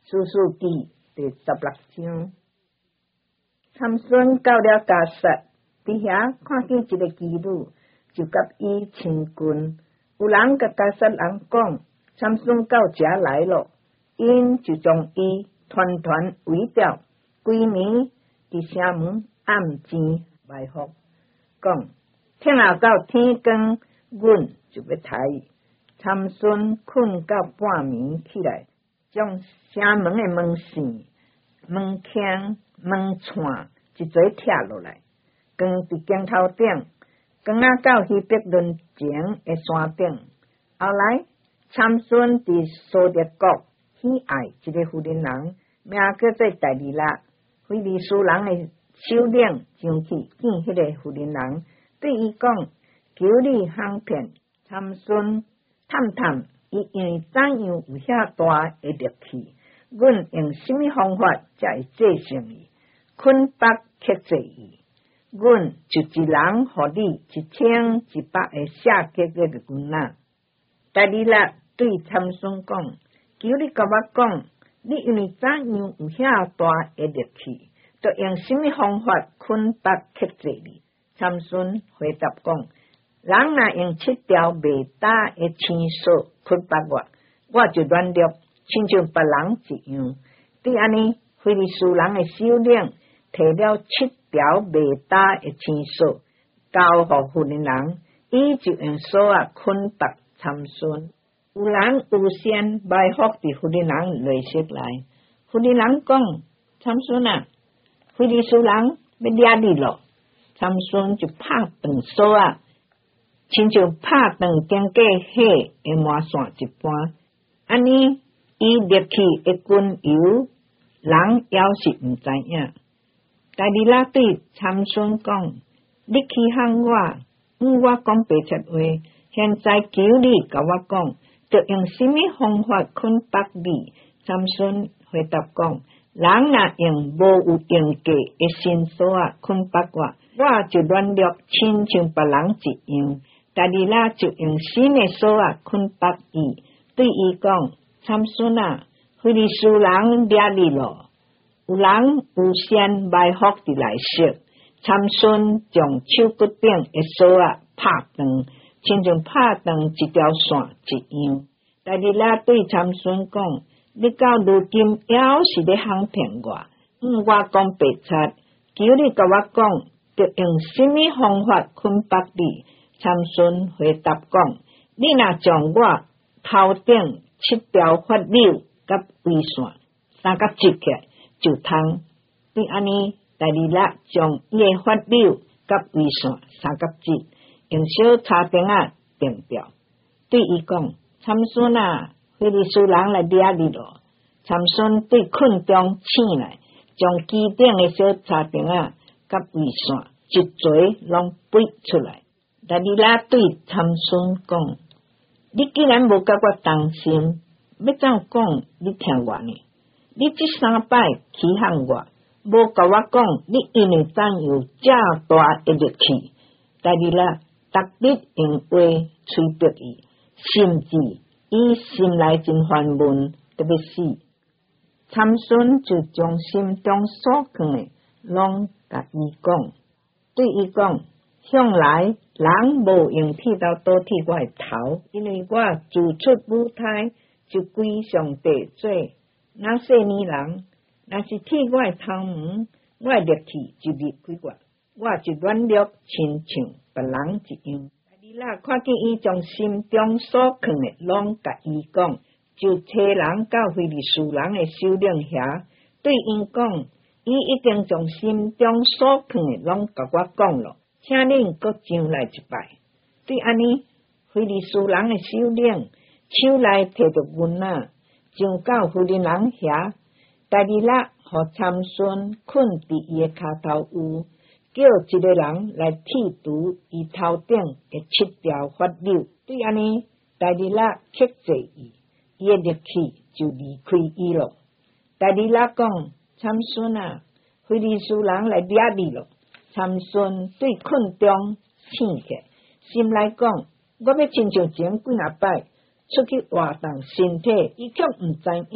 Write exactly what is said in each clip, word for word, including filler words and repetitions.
士师记第十六章，参孙到了迦萨，伫遐看见一个妓女，就甲伊亲近。有人甲迦萨人讲，参孙到遮来了，因就将伊团团围掉，规暝伫城门暗箭埋伏，讲听候到天光，阮就要杀伊。参孙困到半暝起来，将城门的门扇、门框、门串一做拆落来，放伫镜头顶，放啊到希伯伦前的山顶。后来，参孙伫苏德国喜爱一个妇人人，名叫做代利拉。非利士人的首领上去见迄个妇人人，对伊讲：求你行骗参孙，探探伊因为怎样有遐大的力气？阮用什么方法才会制胜伊？困绑克制伊？阮就一人互你一千一百个下格格的军仔。代利拉对参孙讲：求你甲我讲，你因为怎样有遐大的力气？就用什么方法捆绑克制你？参孙回答讲：人若用七条袂打的牵索捆绑我，我就软弱，亲像别人一样。对安尼，非利士人的首领摕了七条袂打的牵索，交互妇人人，伊就用锁啊捆绑参孙。有人有先埋伏伫妇人人内室来，妇人人讲：参孙啊！非利士人要抓你咯，参孙就拍断锁啊，亲像拍断顶架火的麻线一般。安尼，伊入去的军油，人也是毋知影。代利拉对参孙讲：你去向我，毋我讲白切话。现在求你甲我讲，着用什么方法捆绑你？参孙回答讲：人若用无有用价的绳索啊捆绑我，我就软弱，亲像别人一样。代利拉就用新的锁啊捆绑伊，对伊讲：参孙啊，非利士人抓你咯！有人有先埋伏伫内室，参孙将手骨顶的锁啊拍断，亲像拍断一条线一样。代利拉对参孙讲：你到如今还是咧行骗我，嗯，我讲白贼，求你甲我讲，着用什么方法捆绑你？参孙回答讲：你若将我头顶七条发柳甲围线三角接起，就通。对安尼，代利拉将伊的发柳甲围线三角接，用小叉钉啊钉掉。对伊讲：参孙啊，非利士人来抓你咯！参孙对困中醒来，将机顶的小叉钉啊甲围线一撮拢背出来。代利拉对参孙讲：你既然无甲我同心，要怎讲你听我呢？你这三摆欺骗我，无甲我讲你因为怎有这大的力气？代利拉逐日用话催逼伊，甚至伊心内真烦闷，特别死。参孙就将心中所想的拢甲伊讲，对伊讲：向来人无用剃刀倒剃我的头，因为我自出母胎就归上帝做。那细年人若是剃我的头毛，我的力气就离开我，我就软弱，亲像别人一样。代利拉看见伊将心中所想的拢甲伊讲，就找人到非利士人的首领遐，对因讲：伊已经将心中所想的拢甲我讲了，请恁阁上来一摆。对安尼，非利士人的首领手内摕着棍仔，上到妇人人遐。代利拉互参孙困伫伊的骹头有，叫一个人来剃除伊头顶的七条发柳。对安尼，代利拉克制伊，伊的力气就离开伊了。代利拉讲：参孙啊，非利士人来抓你了。参孙对困中醒起，心内讲：我要亲像前几若摆出去活动身体，伊却毋知影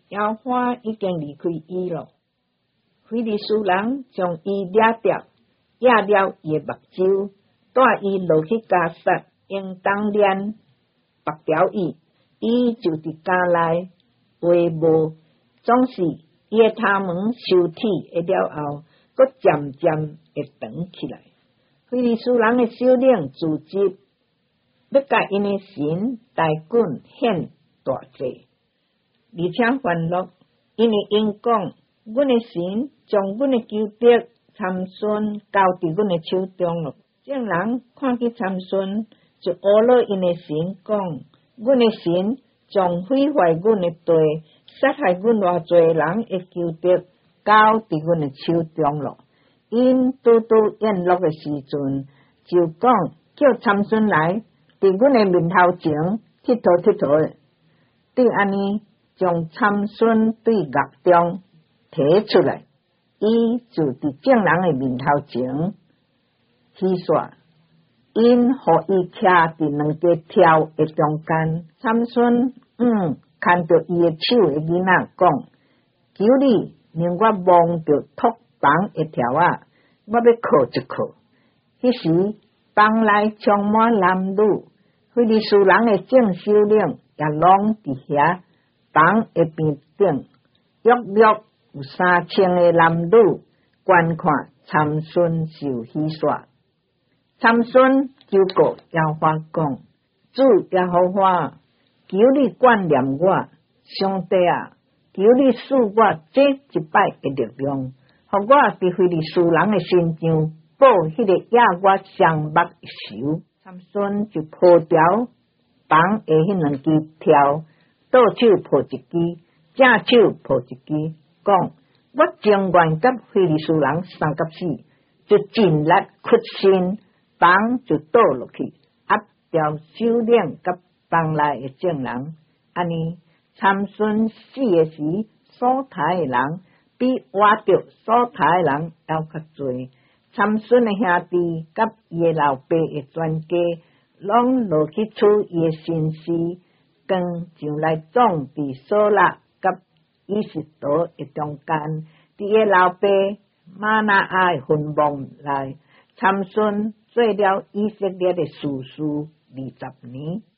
妖花已经离开伊咯。菲利斯人将伊掠掉，压了伊目睭，带伊落去加萨，用当链绑条伊，伊就伫家内话无，总是伊诶头毛收体一了后，佫渐渐会长起来。菲利斯人诶首领组织要甲因诶神大袞献大祭，而且烦恼，因为因讲。阮的神将阮的求得参孙交伫阮的手中了。众人看见参孙，就学了因的神讲：阮的神将毁坏阮的地，杀害阮偌济人的求得交伫阮的手中了。因拄拄宴乐的时阵，就讲叫参孙来，伫阮的面头前佚佗佚佗的。对安尼，将参孙对狱中摕出来，伊就伫众人的面头前起煞，因互伊徛伫两个条的中间。参孙嗯，牵着伊的手的囡仔讲：求你令我望着托房的条啊，我要靠一靠。迄时房内充满男女，菲利斯人的众首领也拢伫遐房的边顶，约约有三千个男女观看参孙受戏耍。参孙求告耶和华讲：主耶和华，求你眷念我，上帝啊，求你赐我这一摆的力量，互我伫菲利斯人的身上报迄个压我上目的仇。参孙就破掉房的迄两支条，倒手破一支，正手破一支。讲，我情愿甲菲利斯人相甲死，就尽力屈身，房就倒落去，压掉首领甲房内的众人。安尼，参孙死的时，所杀的人比活着所杀的人还较多。参孙的兄弟甲伊的老爸的全家，拢落去处伊的身尸，光上来葬伫所拉甲以实陀的中间，伫个老爸玛拿亚的坟墓内，参孙做了以色列的士师二十年。